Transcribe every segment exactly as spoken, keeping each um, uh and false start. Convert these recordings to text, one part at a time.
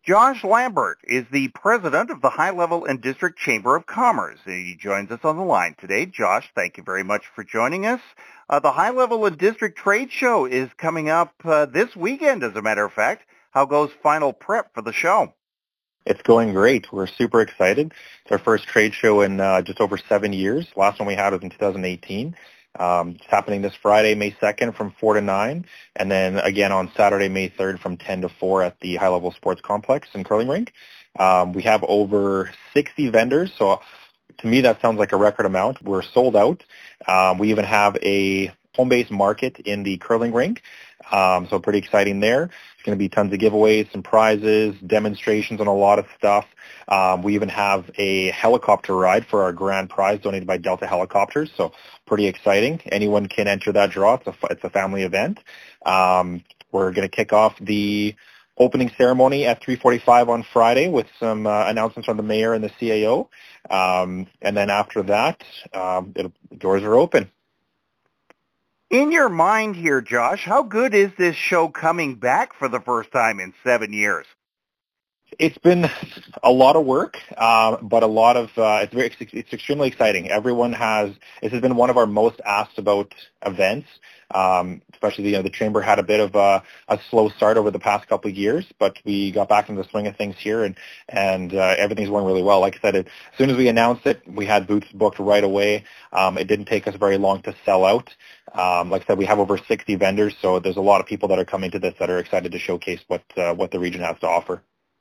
Josh Lambert is the president of the High Level and District Chamber of Commerce. He joins us on the line today. Josh, thank you very much for joining us. Uh, the High Level and District Trade Show is coming up uh, this weekend, as a matter of fact. How goes final prep for the show? It's going great. We're super excited. It's our first trade show in uh, just over seven years. Last one we had was in two thousand eighteen. Um, it's happening this Friday, May second from four to nine, and then again on Saturday, May third from ten to four at the High Level Sports Complex and Curling Rink. Um, we have over sixty vendors, so to me that sounds like a record amount. We're sold out. Um, we even have a home-based market in the curling rink, um, so pretty exciting there. There's going to be tons of giveaways, some prizes, demonstrations on a lot of stuff. Um, we even have a helicopter ride for our grand prize donated by Delta Helicopters, so pretty exciting. Anyone can enter that draw. It's a, it's a family event. Um, we're going to kick off the opening ceremony at three forty-five on Friday with some uh, announcements from the mayor and the C A O. Um, and then after that, um, it'll, the doors are open. In your mind here, Josh, how good is this show coming back for the first time in seven years? It's been a lot of work, uh, but a lot of uh, it's very it's extremely exciting. Everyone has this has been one of our most asked about events. Um, especially, you know, the chamber had a bit of a, a slow start over the past couple of years, but we got back into the swing of things here, and and uh, everything's going really well. Like I said, it, as soon as we announced it, we had booths booked right away. Um, it didn't take us very long to sell out. Um, like I said, we have over sixty vendors, so there's a lot of people that are coming to this that are excited to showcase what uh, what the region has to offer.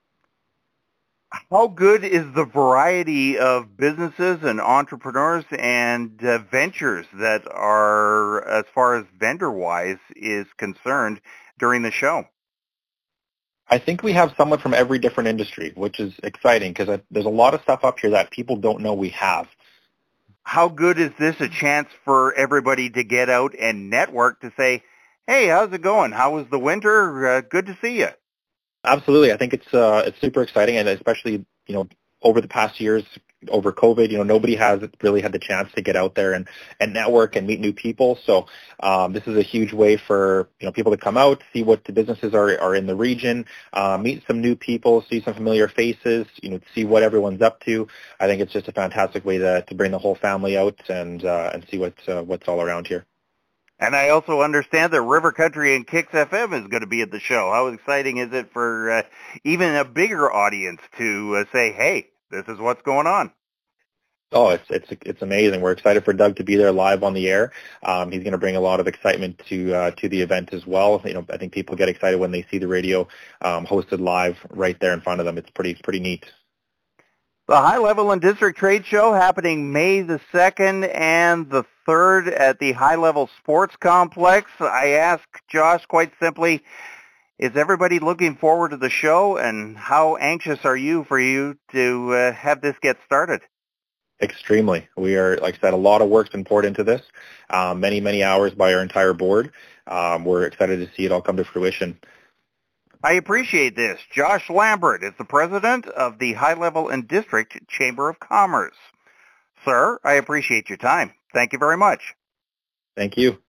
How good is the variety of businesses and entrepreneurs and uh, ventures that are, as far as vendor-wise is concerned, during the show? I think we have someone from every different industry, which is exciting because there's a lot of stuff up here that people don't know we have. How good is this a chance for everybody to get out and network to say, hey, how's it going? How was the winter? Uh, good to see you. Absolutely. I think it's uh, it's super exciting, and especially, you know, over the past years, over COVID, you know, nobody has really had the chance to get out there and, and network and meet new people. So um, this is a huge way for, you know, people to come out, see what the businesses are, are in the region, uh, meet some new people, see some familiar faces, you know, see what everyone's up to. I think it's just a fantastic way to, to bring the whole family out and uh, and see what, uh, what's all around here. And I also understand that River Country and Kicks F M is going to be at the show. How exciting is it for uh, even a bigger audience to uh, say, hey, this is what's going on? Oh, it's it's it's amazing. We're excited for Doug to be there live on the air. Um, he's going to bring a lot of excitement to uh, to the event as well. You know, I think people get excited when they see the radio um, hosted live right there in front of them. It's pretty pretty neat. The High Level and District Trade Show happening May the second and the third at the High Level Sports Complex. I ask Josh quite simply, is everybody looking forward to the show, and how anxious are you for you to uh, have this get started? Extremely. We are, like I said, a lot of work's been poured into this, um, many, many hours by our entire board. Um, we're excited to see it all come to fruition. I appreciate this. Josh Lambert is the president of the High Level and District Chamber of Commerce. Sir, I appreciate your time. Thank you very much. Thank you.